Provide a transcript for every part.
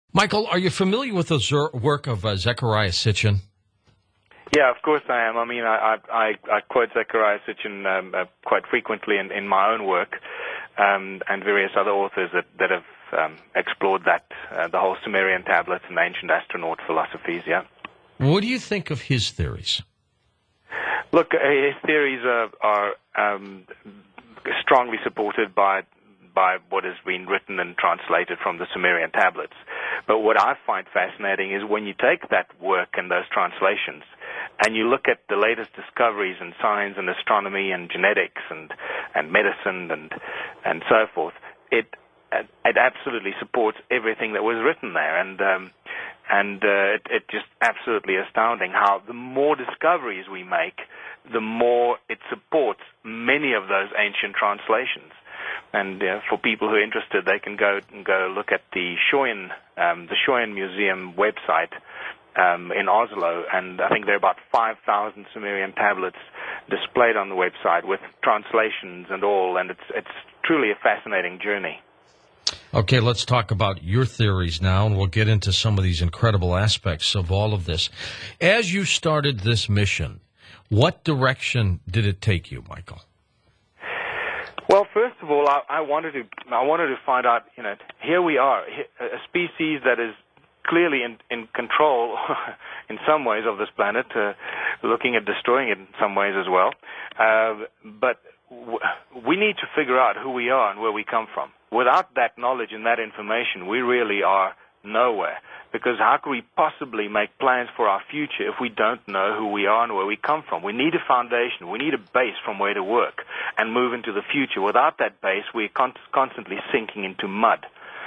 Michael, are you familiar with the work of Zecharia Sitchin? Yeah, of course I am. I mean, I quote Zecharia Sitchin quite frequently in my own work, and various other authors that have explored that, the whole Sumerian tablets and ancient astronaut philosophies, yeah. What do you think of his theories? Look, his theories are strongly supported by what has been written and translated from the Sumerian tablets. But what I find fascinating is when you take that work and those translations and you look at the latest discoveries in science and astronomy and genetics and medicine and so forth, it absolutely supports everything that was written there. And it just absolutely astounding how the more discoveries we make, the more it supports many of those ancient translations. And for people who are interested, they can go look at the Schoyen Museum website in Oslo, and I think there are about 5,000 Sumerian tablets displayed on the website with translations and all, and it's truly a fascinating journey. Okay, let's talk about your theories now, and we'll get into some of these incredible aspects of all of this. As you started this mission, what direction did it take you, Michael? Well, first of all, I wanted to find out, here we are, a species that is clearly in control in some ways of this planet, looking at destroying it in some ways as well. But we need to figure out who we are and where we come from. Without that knowledge and that information, we really are nowhere. Because how could we possibly make plans for our future if we don't know who we are and where we come from? We need a foundation. We need a base from where to work and move into the future. Without that base, we're constantly sinking into mud.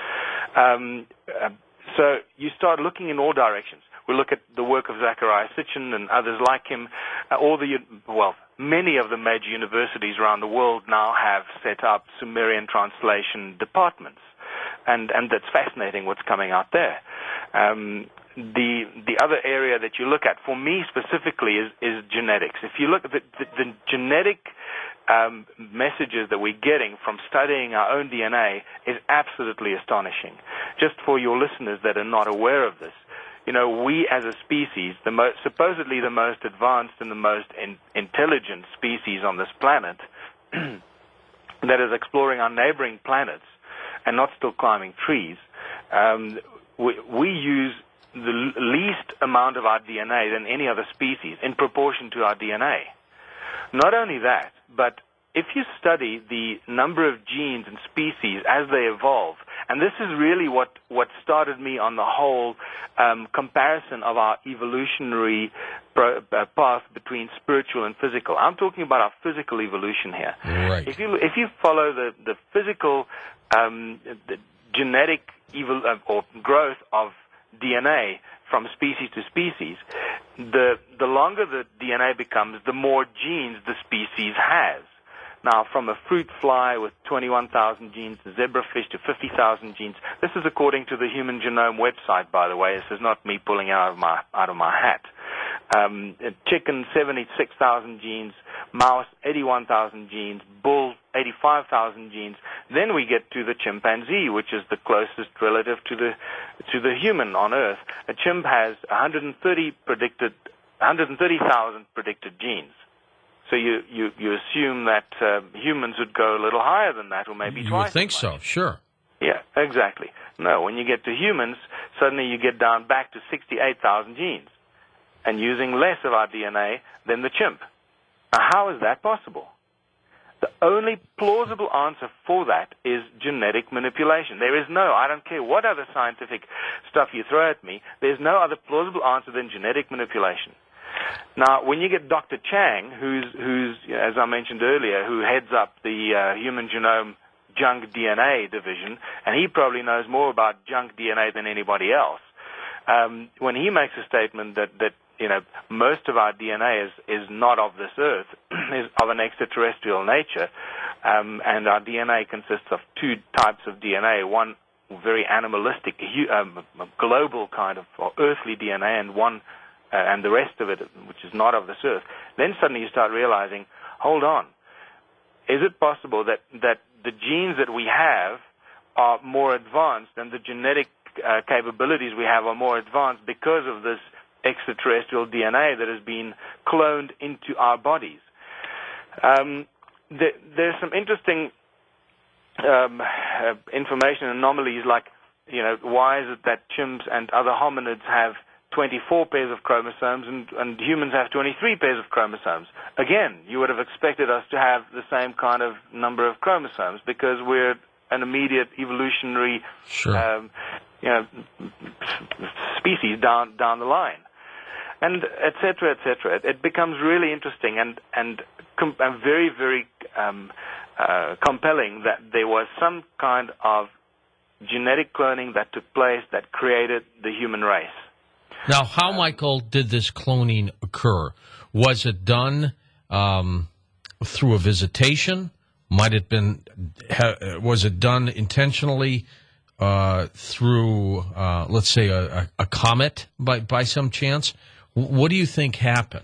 So you start looking in all directions. We look at the work of Zecharia Sitchin and others like him. Many of the major universities around the world now have set up Sumerian translation departments. And that's fascinating what's coming out there. The other area that you look at, for me specifically, is genetics. If you look at the genetic messages that we're getting from studying our own DNA is absolutely astonishing. Just for your listeners that are not aware of this, we as a species, supposedly the most advanced and the most intelligent species on this planet, that is exploring our neighboring planets and not still climbing trees, we use the least amount of our DNA than any other species in proportion to our DNA. Not only that, but if you study the number of genes and species as they evolve, and this is really what started me on the whole comparison of our evolutionary path between spiritual and physical. I'm talking about our physical evolution here. Right. If you follow the physical the genetic or growth of DNA from species to species, the longer the DNA becomes, the more genes the species has. Now, from a fruit fly with 21,000 genes, to zebrafish to 50,000 genes. This is according to the Human Genome website, by the way. This is not me pulling it out of my hat. Chicken, 76,000 genes. Mouse, 81,000 genes. Bull, 85,000 genes. Then we get to the chimpanzee, which is the closest relative to the human on Earth. A chimp has 130,000 predicted genes. So you assume that humans would go a little higher than that, or maybe twice. You would think so, sure. Yeah, exactly. No, when you get to humans, suddenly you get down back to 68,000 genes, and using less of our DNA than the chimp. Now, how is that possible? The only plausible answer for that is genetic manipulation. There is no, I don't care what other scientific stuff you throw at me, there's no other plausible answer than genetic manipulation. Now, when you get Dr. Chang, who's as I mentioned earlier, who heads up the Human Genome junk DNA division, and he probably knows more about junk DNA than anybody else, when he makes a statement that most of our DNA is not of this earth, is of an extraterrestrial nature, and our DNA consists of two types of DNA, one very animalistic, global kind of or earthly DNA, and one and the rest of it, which is not of this earth, then suddenly you start realizing, hold on, is it possible that the genes that we have are more advanced than the genetic capabilities we have are more advanced because of this extraterrestrial DNA that has been cloned into our bodies. There's some interesting information anomalies, like, why is it that chimps and other hominids have 24 pairs of chromosomes and humans have 23 pairs of chromosomes? Again, you would have expected us to have the same kind of number of chromosomes because we're an immediate evolutionary species down the line, and et cetera, et cetera. It becomes really interesting and very, very compelling that there was some kind of genetic cloning that took place that created the human race. Now, how, Michael, did this cloning occur? Was it done through a visitation? Was it done intentionally through, let's say, a comet by some chance? What do you think happened?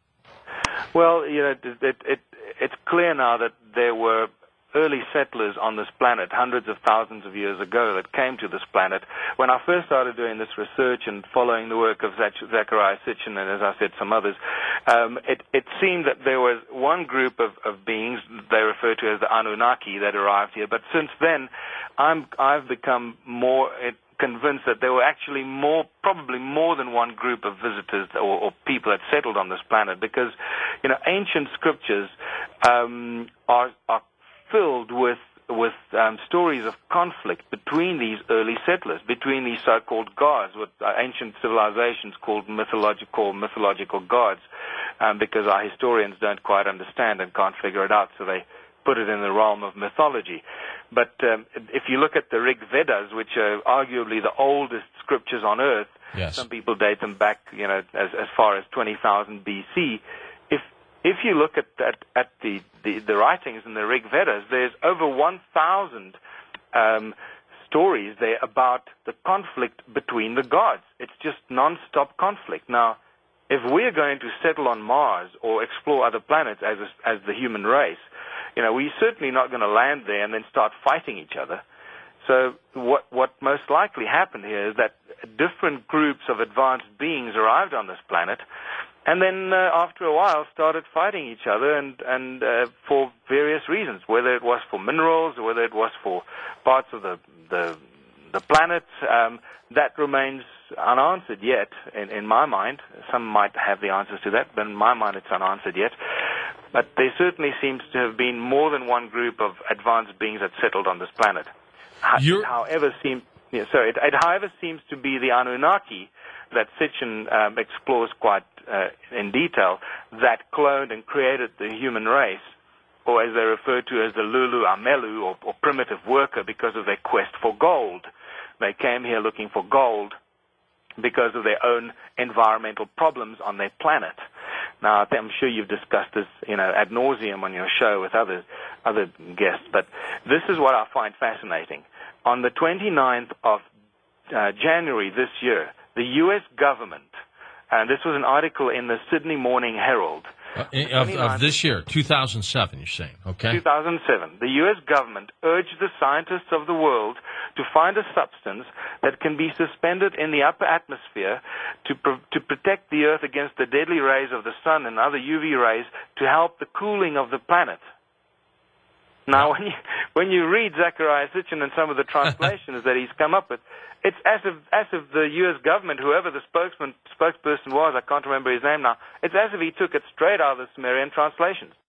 Well, it's clear now that there were early settlers on this planet hundreds of thousands of years ago that came to this planet. When I first started doing this research and following the work of Zecharia Sitchin and, as I said, some others, it seemed that there was one group of beings they refer to as the Anunnaki that arrived here. But since then, I've become more convinced that there were actually probably more than one group of visitors or people that settled on this planet, because ancient scriptures are filled with stories of conflict between these early settlers, between these so-called gods, what ancient civilizations called mythological gods, because our historians don't quite understand and can't figure it out, so they put it in the realm of mythology. But if you look at the Rig Vedas, which are arguably the oldest scriptures on earth, yes. Some people date them back, as far as 20,000 BC. If you look at the writings in the Rig Vedas, there's over 1,000 stories there about the conflict between the gods. It's just non-stop conflict. Now, if we're going to settle on Mars or explore other planets as the human race, we're certainly not going to land there and then start fighting each other. So what most likely happened here is that different groups of advanced beings arrived on this planet, and then after a while started fighting each other, and for various reasons, whether it was for minerals or whether it was for parts of the planet, that remains unanswered yet in my mind. Some might have the answers to that, but in my mind it's unanswered yet. But there certainly seems to have been more than one group of advanced beings that settled on this planet. It however seems to be the Anunnaki that Sitchin explores quite in detail, that cloned and created the human race, or as they refer to as the Lulu Amelu, or primitive worker, because of their quest for gold. They came here looking for gold because of their own environmental problems on their planet. Now, I'm sure you've discussed this, ad nauseum on your show with other guests, but this is what I find fascinating. On the 29th of January this year, the U.S. government, and this was an article in the Sydney Morning Herald. Of this year, 2007, you're saying, okay? 2007. The U.S. government urged the scientists of the world to find a substance that can be suspended in the upper atmosphere to protect the Earth against the deadly rays of the sun and other UV rays to help the cooling of the planet. Now, when you read Zecharia Sitchin and some of the translations that he's come up with, it's as if the U.S. government, whoever the spokesperson was, I can't remember his name now, it's as if he took it straight out of the Sumerian translations.